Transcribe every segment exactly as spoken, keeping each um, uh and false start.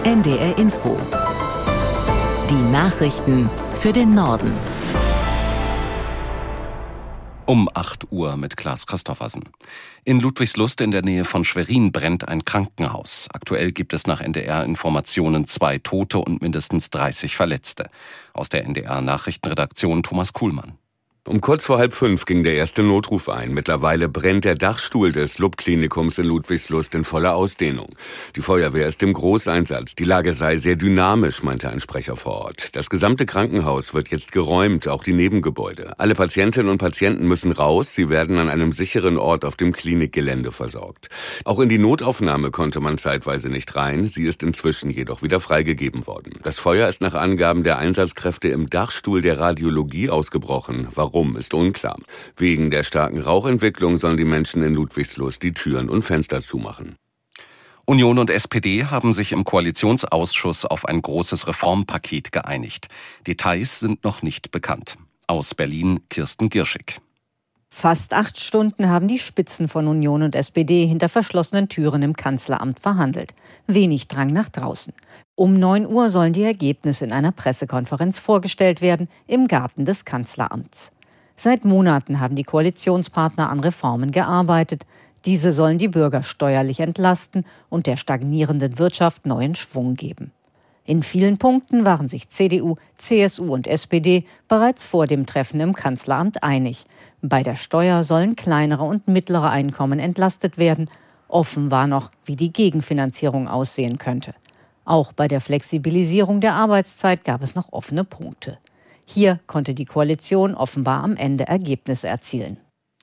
N D R Info. Die Nachrichten für den Norden. Um acht Uhr mit Klaas Christoffersen. In Ludwigslust in der Nähe von Schwerin brennt ein Krankenhaus. Aktuell gibt es nach N D R-Informationen zwei Tote und mindestens dreißig Verletzte. Aus der N D R-Nachrichtenredaktion Thomas Kuhlmann. Um kurz vor halb fünf ging der erste Notruf ein. Mittlerweile brennt der Dachstuhl des L U B-Klinikums in Ludwigslust in voller Ausdehnung. Die Feuerwehr ist im Großeinsatz. Die Lage sei sehr dynamisch, meinte ein Sprecher vor Ort. Das gesamte Krankenhaus wird jetzt geräumt, auch die Nebengebäude. Alle Patientinnen und Patienten müssen raus. Sie werden an einem sicheren Ort auf dem Klinikgelände versorgt. Auch in die Notaufnahme konnte man zeitweise nicht rein. Sie ist inzwischen jedoch wieder freigegeben worden. Das Feuer ist nach Angaben der Einsatzkräfte im Dachstuhl der Radiologie ausgebrochen. Warum? Warum, ist unklar. Wegen der starken Rauchentwicklung sollen die Menschen in Ludwigslust die Türen und Fenster zumachen. Union und S P D haben sich im Koalitionsausschuss auf ein großes Reformpaket geeinigt. Details sind noch nicht bekannt. Aus Berlin Kirsten Girschig. Fast acht Stunden haben die Spitzen von Union und S P D hinter verschlossenen Türen im Kanzleramt verhandelt. Wenig drang nach draußen. Um neun Uhr sollen die Ergebnisse in einer Pressekonferenz vorgestellt werden im Garten des Kanzleramts. Seit Monaten haben die Koalitionspartner an Reformen gearbeitet. Diese sollen die Bürger steuerlich entlasten und der stagnierenden Wirtschaft neuen Schwung geben. In vielen Punkten waren sich C D U, C S U und S P D bereits vor dem Treffen im Kanzleramt einig. Bei der Steuer sollen kleinere und mittlere Einkommen entlastet werden. Offen war noch, wie die Gegenfinanzierung aussehen könnte. Auch bei der Flexibilisierung der Arbeitszeit gab es noch offene Punkte. Hier konnte die Koalition offenbar am Ende Ergebnisse erzielen.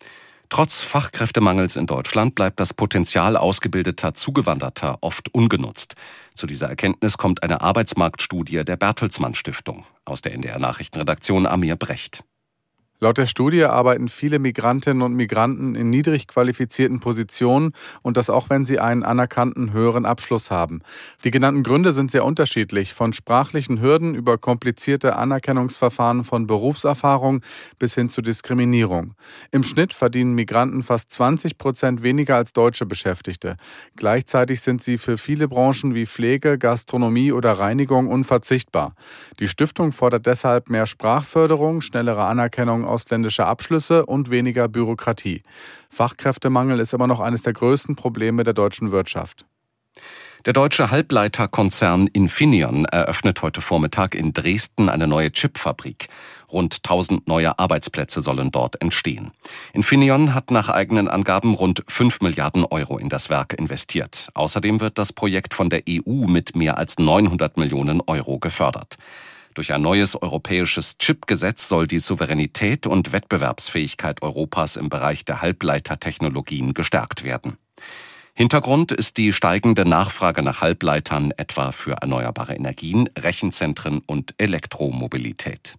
Trotz Fachkräftemangels in Deutschland bleibt das Potenzial ausgebildeter Zugewanderter oft ungenutzt. Zu dieser Erkenntnis kommt eine Arbeitsmarktstudie der Bertelsmann Stiftung. Aus der N D R-Nachrichtenredaktion Amir Brecht. Laut der Studie arbeiten viele Migrantinnen und Migranten in niedrig qualifizierten Positionen und das auch, wenn sie einen anerkannten höheren Abschluss haben. Die genannten Gründe sind sehr unterschiedlich, von sprachlichen Hürden über komplizierte Anerkennungsverfahren von Berufserfahrung bis hin zu Diskriminierung. Im Schnitt verdienen Migranten fast zwanzig Prozent weniger als deutsche Beschäftigte. Gleichzeitig sind sie für viele Branchen wie Pflege, Gastronomie oder Reinigung unverzichtbar. Die Stiftung fordert deshalb mehr Sprachförderung, schnellere Anerkennung ausländischer Abschlüsse und weniger Bürokratie. Fachkräftemangel ist immer noch eines der größten Probleme der deutschen Wirtschaft. Der deutsche Halbleiterkonzern Infineon eröffnet heute Vormittag in Dresden eine neue Chipfabrik. Rund tausend neue Arbeitsplätze sollen dort entstehen. Infineon hat nach eigenen Angaben rund fünf Milliarden Euro in das Werk investiert. Außerdem wird das Projekt von der E U mit mehr als neunhundert Millionen Euro gefördert. Durch ein neues europäisches Chipgesetz soll die Souveränität und Wettbewerbsfähigkeit Europas im Bereich der Halbleitertechnologien gestärkt werden. Hintergrund ist die steigende Nachfrage nach Halbleitern, etwa für erneuerbare Energien, Rechenzentren und Elektromobilität.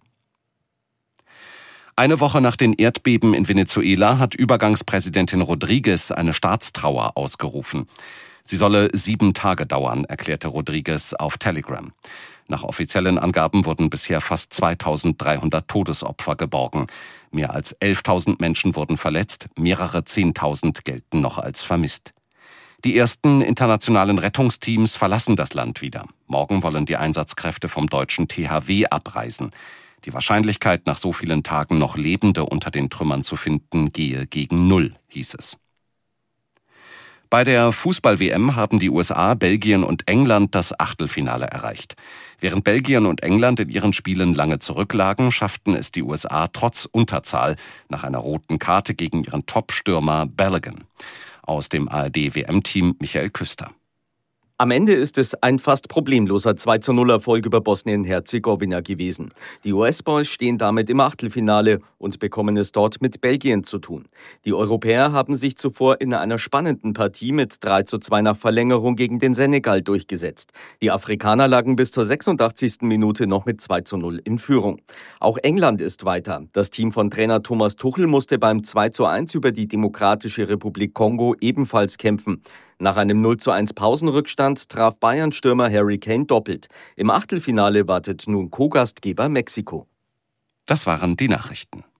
Eine Woche nach den Erdbeben in Venezuela hat Übergangspräsidentin Rodriguez eine Staatstrauer ausgerufen. Sie solle sieben Tage dauern, erklärte Rodriguez auf Telegram. Nach offiziellen Angaben wurden bisher fast zweitausenddreihundert Todesopfer geborgen. Mehr als elftausend Menschen wurden verletzt, mehrere Zehntausend gelten noch als vermisst. Die ersten internationalen Rettungsteams verlassen das Land wieder. Morgen wollen die Einsatzkräfte vom deutschen T H W abreisen. Die Wahrscheinlichkeit, nach so vielen Tagen noch Lebende unter den Trümmern zu finden, gehe gegen Null, hieß es. Bei der Fußball-W M haben die U S A, Belgien und England das Achtelfinale erreicht. Während Belgien und England in ihren Spielen lange zurücklagen, schafften es die U S A trotz Unterzahl nach einer roten Karte gegen ihren Top-Stürmer Balogun. Aus dem A R D-W M-Team Michael Küster. Am Ende ist es ein fast problemloser zwei zu null Erfolg über Bosnien-Herzegowina gewesen. Die U S-Boys stehen damit im Achtelfinale und bekommen es dort mit Belgien zu tun. Die Europäer haben sich zuvor in einer spannenden Partie mit drei zu zwei nach Verlängerung gegen den Senegal durchgesetzt. Die Afrikaner lagen bis zur sechsundachtzigsten Minute noch mit zwei zu null in Führung. Auch England ist weiter. Das Team von Trainer Thomas Tuchel musste beim zwei zu eins über die Demokratische Republik Kongo ebenfalls kämpfen. Nach einem null zu eins Pausenrückstand traf Bayern-Stürmer Harry Kane doppelt. Im Achtelfinale wartet nun Co-Gastgeber Mexiko. Das waren die Nachrichten.